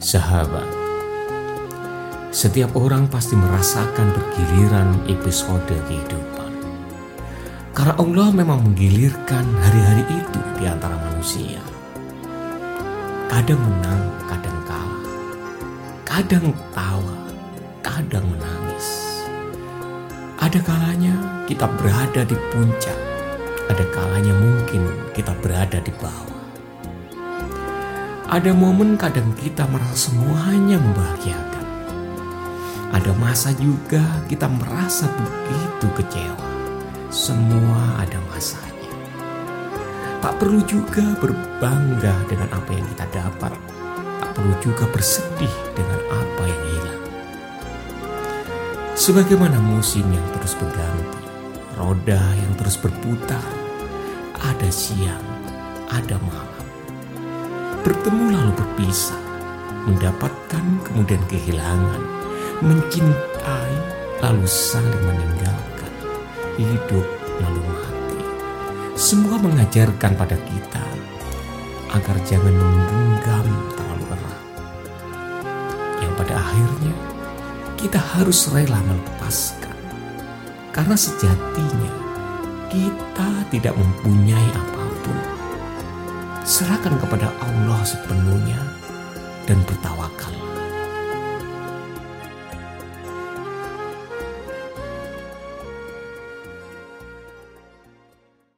Sahabat, setiap orang pasti merasakan bergiliran episode kehidupan. Karena Allah memang menggilirkan hari-hari itu di antara manusia. Kadang menang, kadang kalah. Kadang tawa, kadang menangis. Ada kalanya kita berada di puncak, ada kalanya mungkin kita berada di bawah. Ada momen kadang kita merasa semuanya membahagiakan. Ada masa juga kita merasa begitu kecewa. Semua ada masanya. Tak perlu juga berbangga dengan apa yang kita dapat. Tak perlu juga bersedih dengan apa yang hilang. Sebagaimana musim yang terus berganti, roda yang terus berputar, ada siang, ada malam. Bertemu lalu berpisah, mendapatkan kemudian kehilangan, mencintai lalu saling meninggalkan, hidup lalu mati. Semua mengajarkan pada kita agar jangan menggenggam terlalu erat. Yang pada akhirnya kita harus rela melepaskan. Karena sejatinya kita tidak mempunyai apapun. Serahkan kepada Allah sepenuhnya dan bertawakal.